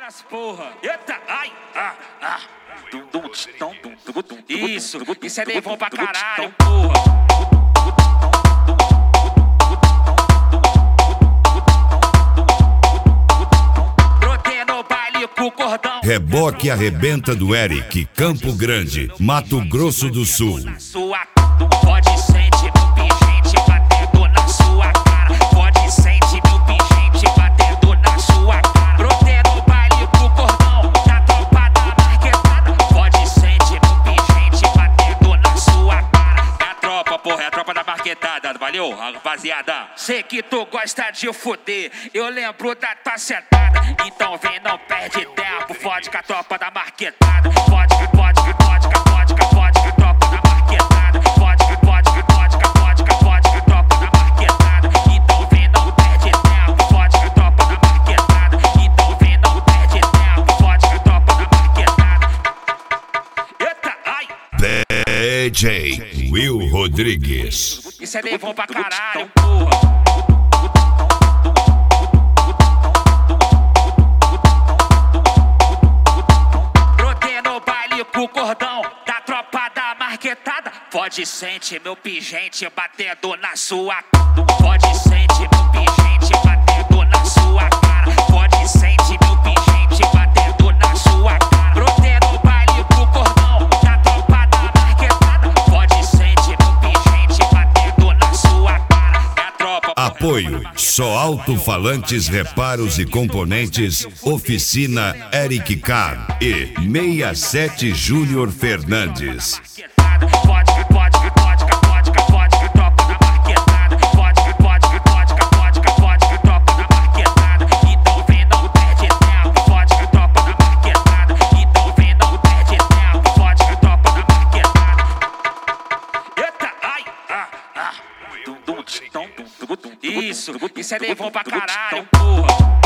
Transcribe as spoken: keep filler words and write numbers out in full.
abraço, porra. Eita, ai, ah, ah. Isso, isso é levão pra caralho, porra. Brotei no baile com o cordão. Reboque arrebenta do Eric, Campo Grande, Mato Grosso do Sul. Sua pode sentir meu pingente batendo na sua cara. Pode sentir meu pingente batendo na sua cara. Brotei no baile com o cordão da tropa da marquetada. Pode sentir meu pingente batendo na sua cara. É a tropa, porra, é a tropa da marquetada. Valeu, rapaziada. Sei que tu gosta de foder, eu lembro da tua sentada. Então vem, não perde tempo, fode com a tropa da marquetada. Fode, fode, fode, fode, fode, fode com a tropa da marquetada. Fode, fode, fode, fode, fode com a tropa da marquetada. Então vem, não perde tempo, fode com a tropa da marquetada. Então vem, não perde tempo, fode com a tropa da marquetada. Eita, ai! D J Will Rodrigues. Isso é levão pra caralho, porra. Brotei no baile com o cordão da tropa da marquetada. Pode sentir meu pingente batendo na sua. Pode sentir meu pingente batendo na sua cara. Pode sentir meu pingente batendo na sua cara. Brotei no baile com o cordão da tropa da marquetada. Pode sentir meu pingente batendo na sua cara. É a tropa. Apoio, só alto-falantes, reparos e componentes, Oficina Eric Carr e sessenta e sete Júnior Fernandes. Pode, pode, pode, pode, pode, pode, tropa da marquetada. Pode, pode, pode, pode, pode, tropa da marquetada. Então vem, não perde tempo, pode, tropa da marquetada. Então vem, não perde tempo, pode, tropa da marquetada. Eita, ai, ah, ah. Isso, isso é levão pra caralho, porra.